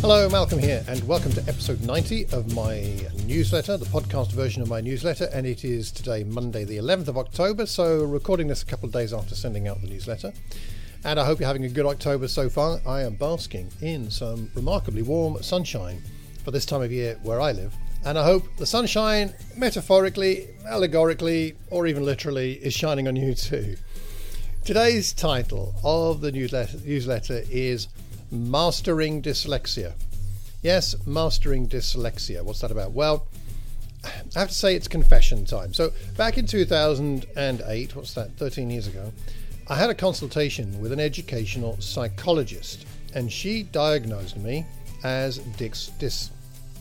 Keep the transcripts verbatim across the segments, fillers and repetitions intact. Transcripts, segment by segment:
Hello, Malcolm here, and welcome to episode ninety of my newsletter, the podcast version of my newsletter, and it is today Monday the eleventh of October, so recording this a couple of days after sending out the newsletter. And I hope you're having a good October so far. I am basking in some remarkably warm sunshine for this time of year where I live, and I hope the sunshine, metaphorically, allegorically, or even literally, is shining on you too. Today's title of the newsletter, newsletter is Mastering Dyslexia. Yes, mastering dyslexia. What's that about? Well, I have to say it's confession time. So back in two thousand eight, what's that, thirteen years ago, I had a consultation with an educational psychologist, and she diagnosed me as dys, dys,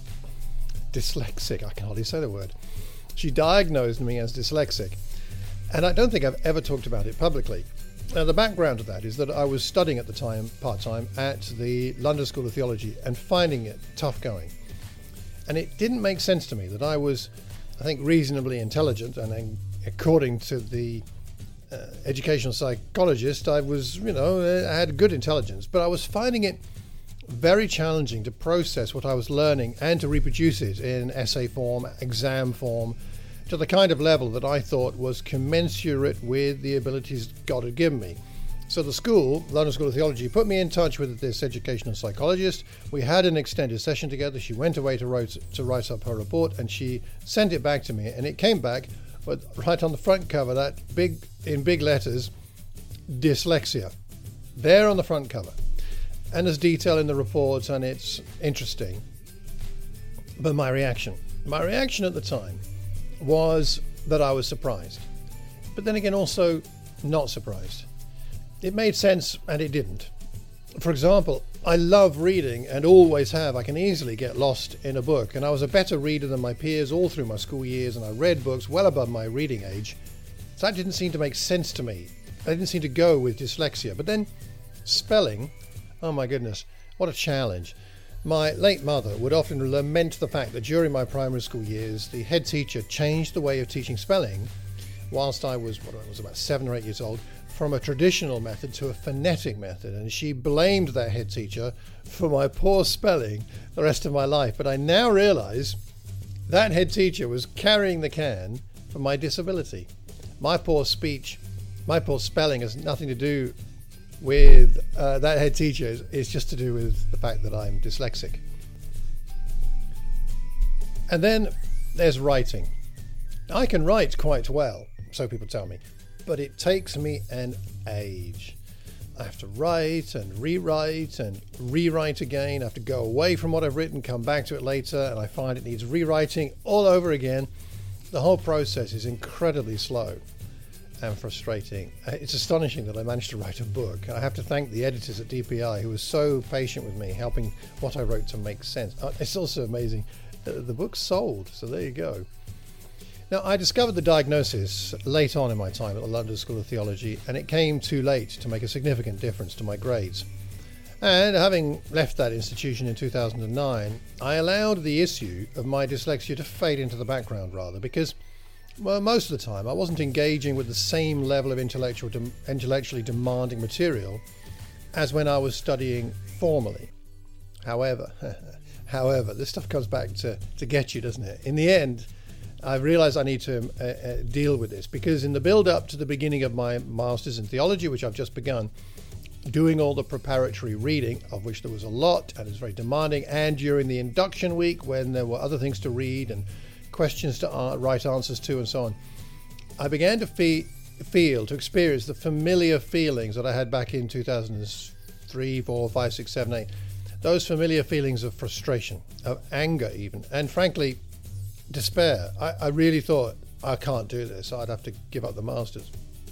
dyslexic. I can hardly say the word. She diagnosed me as dyslexic, and I don't think I've ever talked about it publicly. Now, the background to that is that I was studying at the time, part-time, at the London School of Theology and finding it tough going. And it didn't make sense to me that I was, I think, reasonably intelligent, and according to the uh, educational psychologist, I was, you know, I had good intelligence, but I was finding it very challenging to process what I was learning and to reproduce it in essay form, exam form, to the kind of level that I thought was commensurate with the abilities God had given me. So the school, London School of Theology, put me in touch with this educational psychologist. We had an extended session together. She went away to write, to write up her report, and she sent it back to me, and it came back with, right on the front cover, that big, in big letters, dyslexia, there on the front cover. And there's detail in the report, and it's interesting. But my reaction, my reaction at the time was that I was surprised, but then again also not surprised. It made sense and it didn't. For example, I love reading and always have. I can easily get lost in a book, and I was a better reader than my peers all through my school years, and I read books well above my reading age. So that didn't seem to make sense to me. I didn't seem to go with dyslexia. But then spelling, oh my goodness, what a challenge. My late mother would often lament the fact that during my primary school years, the head teacher changed the way of teaching spelling whilst I was, what I was about seven or eight years old, from a traditional method to a phonetic method. And she blamed that head teacher for my poor spelling the rest of my life. But I now realize that head teacher was carrying the can for my disability. My poor speech, my poor spelling has nothing to do with uh, that head teacher. Is, is just to do with the fact that I'm dyslexic. And then there's writing. I can write quite well, so people tell me, but it takes me an age. I have to write and rewrite and rewrite again. I have to go away from what I've written, come back to it later, and I find it needs rewriting all over again. The whole process is incredibly slow and frustrating. It's astonishing that I managed to write a book. I have to thank the editors at D P I who were so patient with me, helping what I wrote to make sense. It's also amazing that the book sold, so there you go. Now, I discovered the diagnosis late on in my time at the London School of Theology, and it came too late to make a significant difference to my grades. And having left that institution in two thousand nine, I allowed the issue of my dyslexia to fade into the background rather, because well, most of the time I wasn't engaging with the same level of intellectual de- intellectually demanding material as when I was studying formally. However, however, this stuff comes back to, to get you, doesn't it? In the end, I realized I need to uh, uh, deal with this, because in the build-up to the beginning of my Masters in Theology, which I've just begun, doing all the preparatory reading, of which there was a lot and it was very demanding, and during the induction week when there were other things to read and questions to uh, write answers to and so on, I began to fe- feel, to experience the familiar feelings that I had back in two thousand three, four, five, six, seven, eight. Those familiar feelings of frustration, of anger even, and frankly, despair. I, I really thought, I can't do this. I'd have to give up the Masters.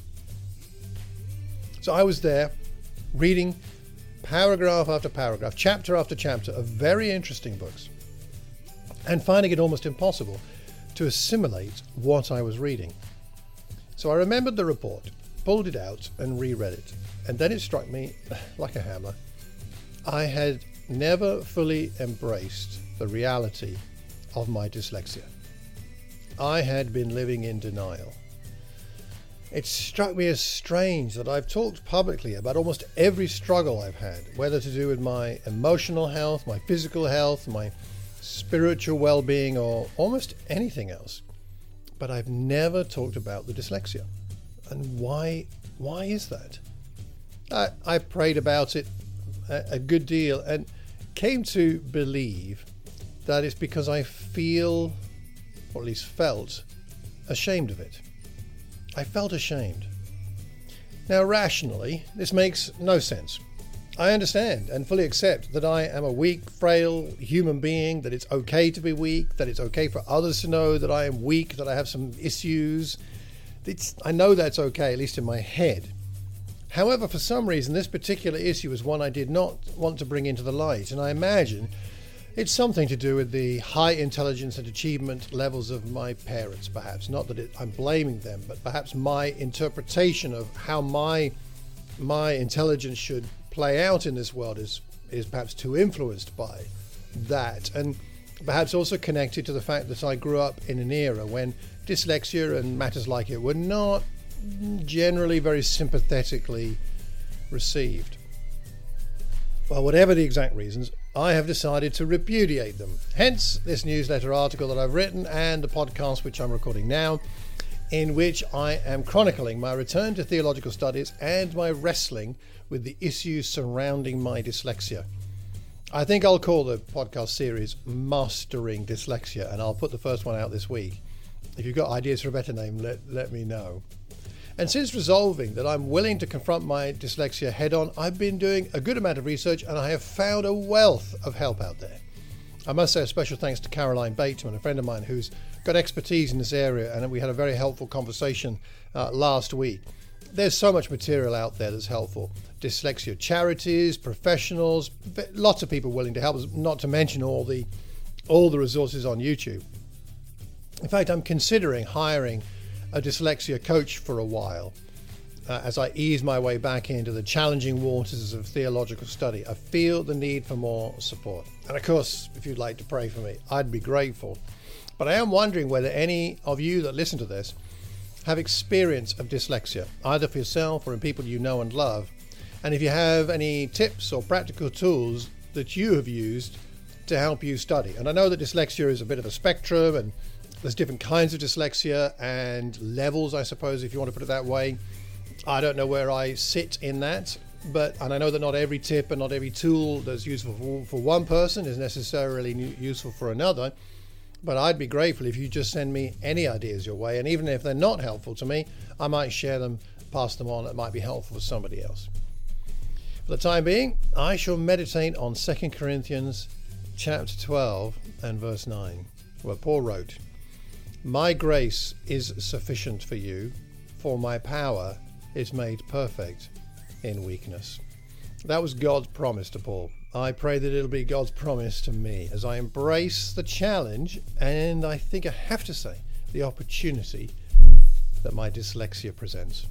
So I was there reading paragraph after paragraph, chapter after chapter of very interesting books, and finding it almost impossible to assimilate what I was reading. So I remembered the report, pulled it out and reread it, and then it struck me like a hammer. I had never fully embraced the reality of my dyslexia. I had been living in denial. it struck me as strange that I've talked publicly about almost every struggle I've had, whether to do with my emotional health, my physical health, my spiritual well-being, or almost anything else. But I've never talked about the dyslexia. And why why is that? I, I prayed about it a, a good deal and came to believe that it's because I feel, or at least felt, ashamed of it. I felt ashamed. Now, rationally, this makes no sense. I understand and fully accept that I am a weak, frail human being, that it's okay to be weak, that it's okay for others to know that I am weak, that I have some issues. It's, I know that's okay, at least in my head. However, for some reason, this particular issue is one I did not want to bring into the light, and I imagine it's something to do with the high intelligence and achievement levels of my parents, perhaps. Not that it, I'm blaming them, but perhaps my interpretation of how my my intelligence should play out in this world is is perhaps too influenced by that, and perhaps also connected to the fact that I grew up in an era when dyslexia and matters like it were not generally very sympathetically received. Well, whatever the exact reasons, I have decided to repudiate them. Hence this newsletter article that I've written and the podcast which I'm recording now, in which I am chronicling my return to theological studies and my wrestling with the issues surrounding my dyslexia. I think I'll call the podcast series Mastering Dyslexia, and I'll put the first one out this week. If you've got ideas for a better name, let, let me know. And since resolving that I'm willing to confront my dyslexia head on, I've been doing a good amount of research and I have found a wealth of help out there. I must say a special thanks to Caroline Bateman, a friend of mine who's got expertise in this area, and we had a very helpful conversation uh, last week. There's so much material out there that's helpful. Dyslexia charities, professionals, lots of people willing to help us, not to mention all the all the resources on YouTube. In fact, I'm considering hiring a dyslexia coach for a while uh, as I ease my way back into the challenging waters of theological study. I feel the need for more support. And of course, if you'd like to pray for me, I'd be grateful. But I am wondering whether any of you that listen to this have experience of dyslexia, either for yourself or in people you know and love. And if you have any tips or practical tools that you have used to help you study. And I know that dyslexia is a bit of a spectrum, and there's different kinds of dyslexia and levels, I suppose, if you want to put it that way. I don't know where I sit in that, but and I know that not every tip and not every tool that's useful for, for one person is necessarily useful for another. But I'd be grateful if you just send me any ideas your way, and even if they're not helpful to me, I might share them, pass them on. It might be helpful for somebody else. For the time being, I shall meditate on Second Corinthians chapter twelve and verse nine, where Paul wrote, "My grace is sufficient for you, for my power is made perfect in weakness." That was God's promise to Paul. I pray that it'll be God's promise to me as I embrace the challenge, and I think I have to say, the opportunity that my dyslexia presents.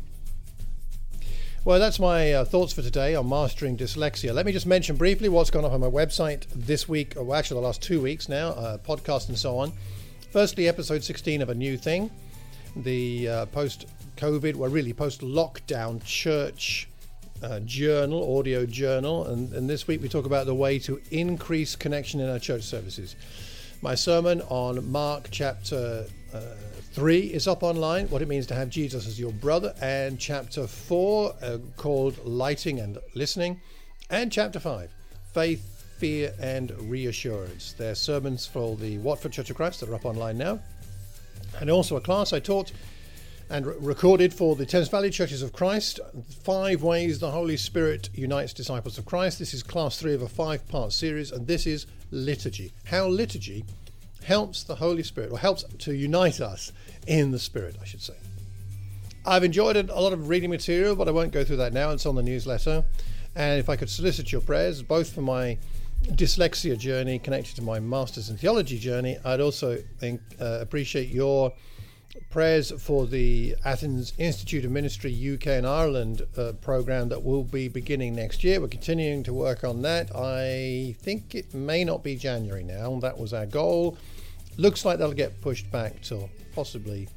Well, that's my uh, thoughts for today on mastering dyslexia. Let me just mention briefly what's gone up on my website this week, or actually the last two weeks now, uh, podcast and so on. Firstly, episode sixteen of A New Thing, the uh, post-COVID, well really post-lockdown church uh, journal, audio journal. And, and this week we talk about the way to increase connection in our church services. My sermon on Mark chapter uh, three is up online, what it means to have Jesus as your brother, and chapter four uh, called Lighting and Listening, and chapter five, Faith, Fear and Reassurance. They're sermons for the Watford Church of Christ that are up online now, and also a class I taught and re- recorded for the Thames Valley Churches of Christ, Five Ways the Holy Spirit Unites Disciples of Christ. This is class three of a five-part series, and this is liturgy. How liturgy helps the Holy Spirit, or helps to unite us in the Spirit, I should say. I've enjoyed a lot of reading material, but I won't go through that now. It's on the newsletter. And if I could solicit your prayers, both for my dyslexia journey connected to my Masters in Theology journey, I'd also think, uh, appreciate your prayers for the Athens Institute of Ministry U K and Ireland uh, program that will be beginning next year. We're continuing to work on that. I think it may not be January now. That was our goal. Looks like that'll get pushed back till possibly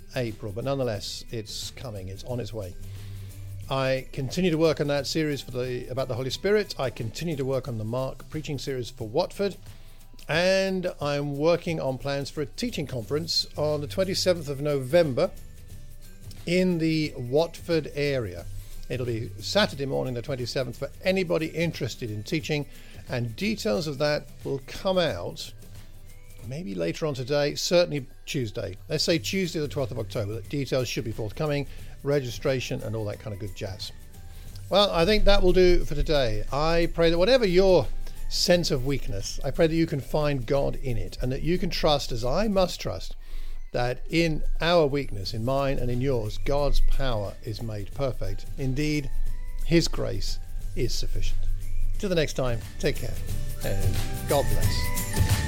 April, but nonetheless, it's coming. It's on its way. I continue to work on that series for the about the Holy Spirit. I continue to work on the Mark preaching series for Watford, and I'm working on plans for a teaching conference on the twenty-seventh of November in the Watford area. It'll be Saturday morning, the twenty-seventh, for anybody interested in teaching, and details of that will come out maybe later on today, certainly Tuesday. Let's say Tuesday the twelfth of October. Details should be forthcoming, registration and all that kind of good jazz. Well, I think that will do for today. I pray that whatever your sense of weakness, I pray that you can find God in it, and that you can trust, as I must trust, that in our weakness, in mine and in yours, God's power is made perfect. Indeed, his grace is sufficient. Till the next time, take care and God bless.